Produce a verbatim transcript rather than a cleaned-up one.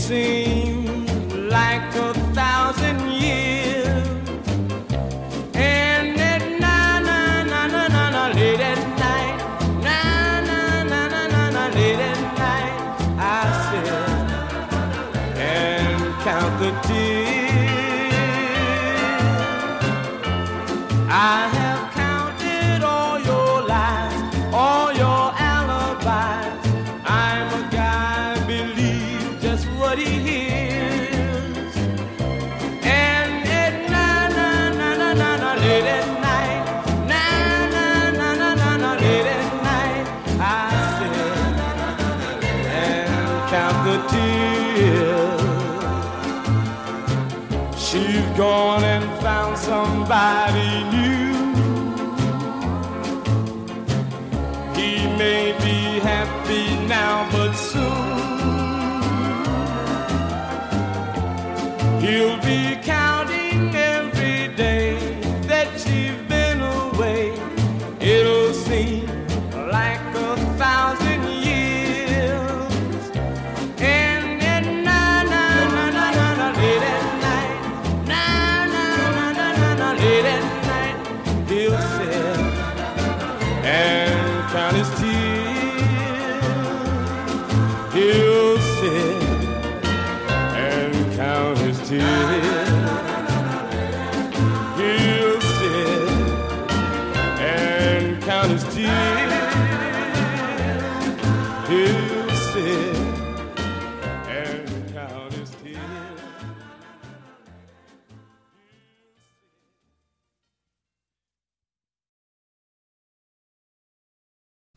seems like a thousand years. And at night, na na na na na, late at night, na na na na na na, late at night, I sit and count the tears. I have counted all your lies, all your alibis. I'm a guy, believe just what he hears. And at night, na na na na na, late at night, na na na na na na, late at night, I sit and count the tears. She's gone and found somebody new. He may be happy now, but soon he'll be counting every day that she's been away. It'll seem like a thousand years. And at night, na na na na na, late at night, na na na na na na, late at night, he'll sit and count his tears. He'll sit and count his tears. He'll sit and count his tears. He'll sit